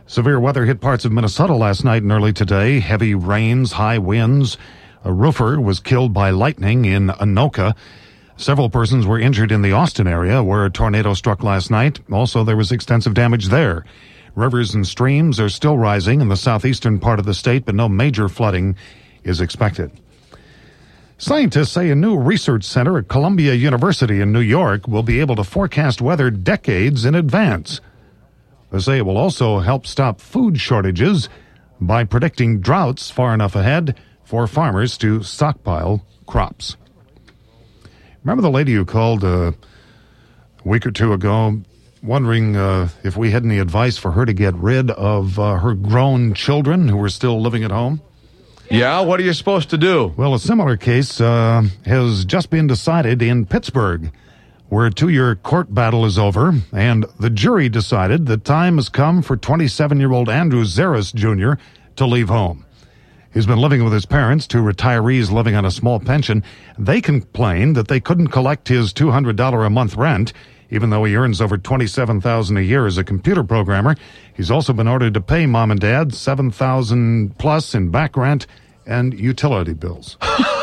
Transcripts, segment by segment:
Severe weather hit parts of Minnesota last night and early today. Heavy rains, high winds. A roofer was killed by lightning in Anoka. Several persons were injured in the Austin area where a tornado struck last night. Also, there was extensive damage there. Rivers and streams are still rising in the southeastern part of the state, but no major flooding is expected. Scientists say a new research center at Columbia University in New York will be able to forecast weather decades in advance. They say it will also help stop food shortages by predicting droughts far enough ahead for farmers to stockpile crops. Remember the lady who called a week or two ago wondering if we had any advice for her to get rid of her grown children who were still living at home? Yeah, what are you supposed to do? Well, a similar case has just been decided in Pittsburgh, where a 2-year court battle is over, and the jury decided the time has come for 27-year-old Andrew Zaris Jr. to leave home. He's been living with his parents, 2 retirees living on a small pension. They complained that they couldn't collect his $200 a month rent, even though he earns over $27,000 a year as a computer programmer. He's also been ordered to pay mom and dad $7,000 plus in back rent and utility bills.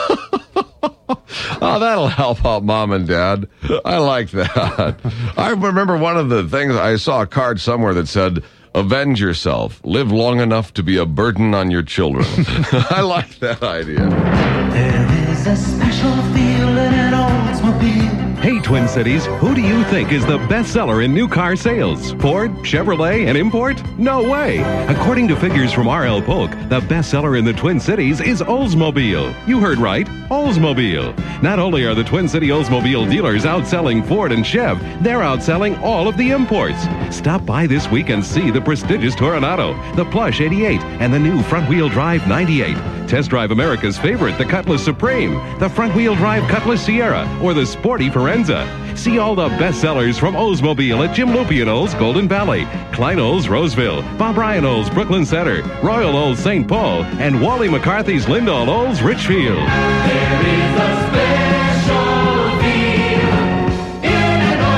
Oh, that'll help out mom and dad. I like that. I remember one of the things, I saw a card somewhere that said, avenge yourself. Live long enough to be a burden on your children. I like that idea. There is a special feeling in Oldsmobile. Hey, Twin Cities, who do you think is the bestseller in new car sales? Ford, Chevrolet, and import? No way. According to figures from R.L. Polk, the bestseller in the Twin Cities is Oldsmobile. You heard right, Oldsmobile. Not only are the Twin City Oldsmobile dealers outselling Ford and Chev, they're outselling all of the imports. Stop by this week and see the prestigious Toronado, the Plush 88, and the new front-wheel drive 98. Test drive America's favorite, the Cutlass Supreme, the front-wheel drive Cutlass Sierra, or the sporty Forenza. See all the bestsellers from Oldsmobile at Jim Lupian Olds, Golden Valley, Klein Olds, Roseville, Bob Ryan Olds, Brooklyn Center, Royal Olds, St. Paul, and Wally McCarthy's Lindall Olds, Richfield. There is a special feel in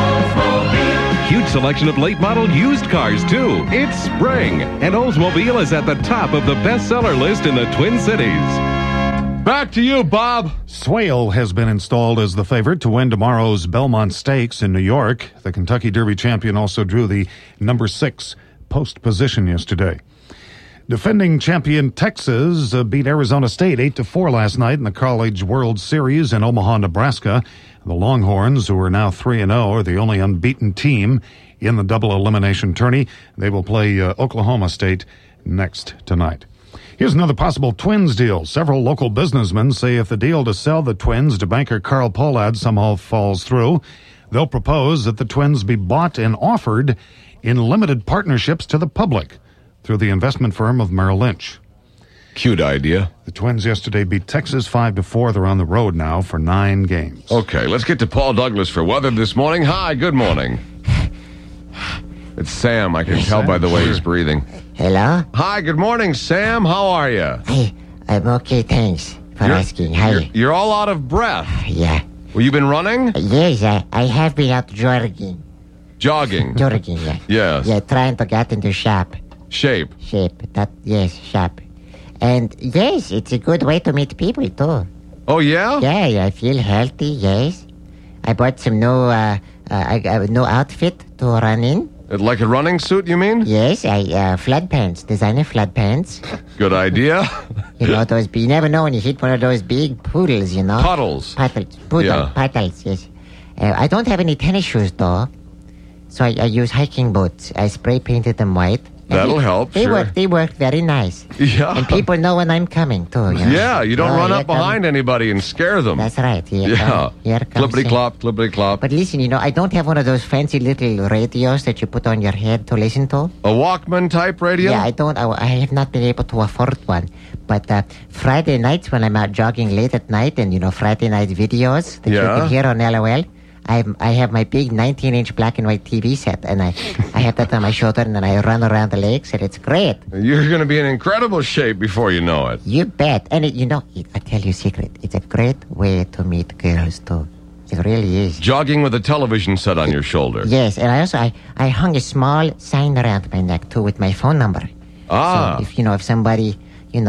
an Oldsmobile. Huge selection of late model used cars, too. It's spring, and Oldsmobile is at the top of the bestseller list in the Twin Cities. Back to you, Bob. Swale has been installed as the favorite to win tomorrow's Belmont Stakes in New York. The Kentucky Derby champion also drew the number 6 post position yesterday. Defending champion Texas beat Arizona State 8-4 last night in the College World Series in Omaha, Nebraska. The Longhorns, who are now 3-0, are the only unbeaten team in the double elimination tourney. They will play Oklahoma State next tonight. Here's another possible Twins deal. Several local businessmen say if the deal to sell the Twins to banker Carl Pohlad somehow falls through, they'll propose that the Twins be bought and offered in limited partnerships to the public through the investment firm of Merrill Lynch. Cute idea. The Twins yesterday beat Texas 5-4. They're on the road now for 9 games. Okay, let's get to Paul Douglas for weather this morning. Hi, good morning. It's Sam. I can tell by the way he's breathing. Hello? Hi, good morning, Sam. How are you? Hey, I'm okay, thanks for asking. Hi. You're all out of breath. Yeah. Well, you been running? Yes, I have been out jogging. Jogging? Jogging, yeah. Yes. Yeah, trying to get into shape. Shape? Shape. And yes, it's a good way to meet people, too. Oh, yeah? Yeah, I feel healthy, yes. I bought some new outfit to run in. Like a running suit, you mean? Yes, flood pants, designer flood pants. Good idea. You know, you never know when you hit one of those big poodles, you know? Puddles, yes. I don't have any tennis shoes, though. So I use hiking boots. I spray painted them white. That'll help, sure. They work very nice. Yeah. And people know when I'm coming, too. You know? Yeah, you don't run up behind anybody and scare them. That's right. Here Clippity-clop, clippity-clop. But listen, you know, I don't have one of those fancy little radios that you put on your head to listen to. A Walkman-type radio? Yeah, I don't. I have not been able to afford one. But Friday nights when I'm out jogging late at night and, you know, Friday night videos that you can hear on LOL, I have my big 19-inch black and white TV set, and I have that on my shoulder, and then I run around the lakes, and it's great. You're going to be in incredible shape before you know it. You bet. And, I tell you a secret. It's a great way to meet girls, too. It really is. Jogging with a television set on your shoulder. Yes, and I hung a small sign around my neck, too, with my phone number. Ah. So if somebody,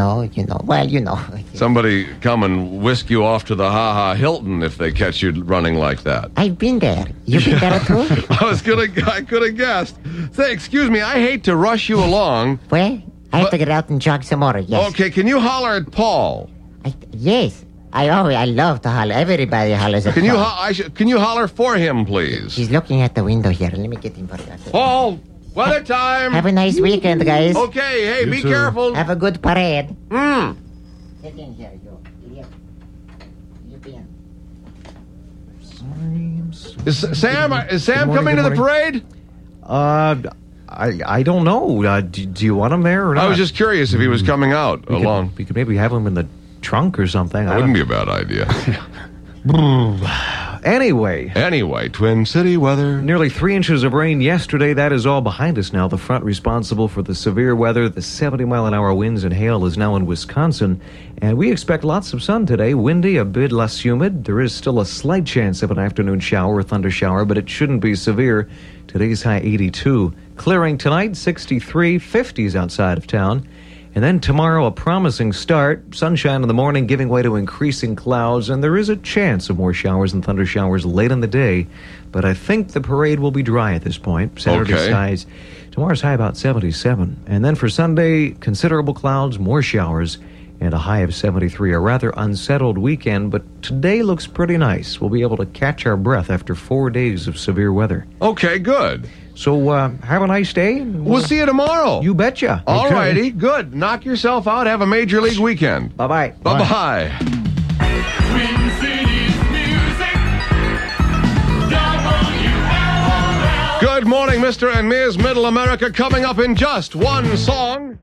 Somebody come and whisk you off to the Ha-Ha Hilton if they catch you running like that. I've been there. You've been there, too? I could have guessed. Say, excuse me, I hate to rush you along. Well, I have to get out and jog some more, yes. Okay, can you holler at Paul? Yes. I love to holler. Everybody hollers at Paul. Can you holler for him, please? He's looking at the window here. Let me get him for you. Paul, weather time. Have a nice weekend, guys. Okay, hey, You be too. careful. Have a good parade. Mm. Get in here, you idiot. You be in. Is Sam coming to the parade? I don't know. Do you want him there or not? I was just curious if he was coming out along. We could maybe have him in the trunk or something. That wouldn't be a bad idea. Anyway, Twin City weather. nearly 3 inches of rain yesterday. That is all behind us now. The front responsible for the severe weather, the 70-mile-an-hour winds and hail, is now in Wisconsin. And we expect lots of sun today. Windy, a bit less humid. There is still a slight chance of an afternoon shower or thunder shower, but it shouldn't be severe. Today's high 82. Clearing tonight, 63, 50s outside of town. And then tomorrow, a promising start. Sunshine in the morning, giving way to increasing clouds, and there is a chance of more showers and thunder showers late in the day. But I think the parade will be dry at this point. Saturday's Okay. highs. Tomorrow's high about 77. And then for Sunday, considerable clouds, more showers, and a high of 73. A rather unsettled weekend, but today looks pretty nice. We'll be able to catch our breath after 4 days of severe weather. Okay, good. So have a nice day. We'll see you tomorrow. You betcha. All righty, good. Knock yourself out. Have a Major League weekend. Bye-bye. Bye-bye. Twin Cities music, WLOL. Good morning, Mr. and Ms. Middle America. Coming up in just one song.